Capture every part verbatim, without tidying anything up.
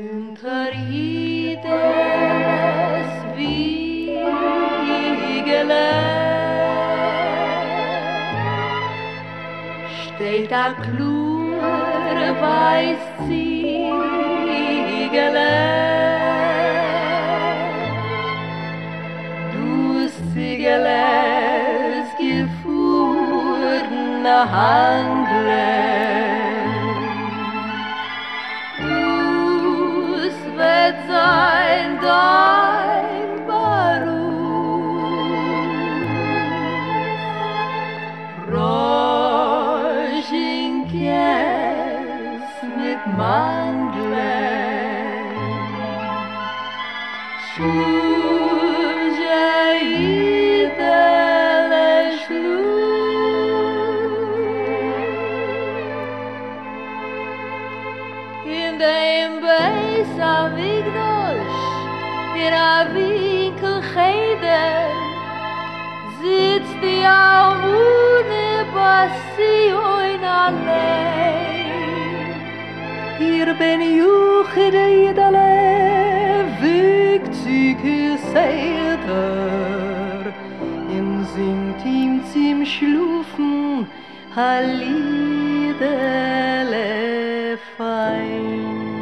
Unter jedes Wiegele steht a klur weiß Ziegele. Du Ziegeles gefuhrne Handle, dus wird sein dein Beruf. Rožinkės mit Mandeln, šužė įdėlė in dem Beis Hamikdash, in a Winkel Cheder, sitzt die Almune Bassioin allein. Hier bin Juchide Idale, Wegzüge Seder, in singt ihm zum Schlufen Halidele fein.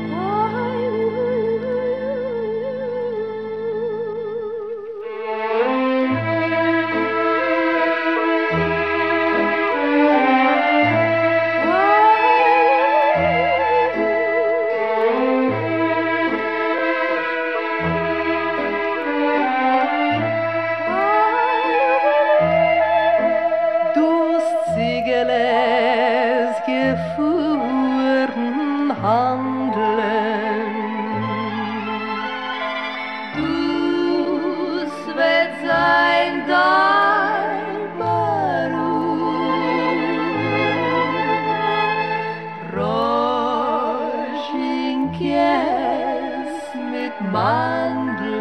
Ziegeles gefuhren Handeln, dus wird sein dein Beruf. Rožinkės mit Mandeln,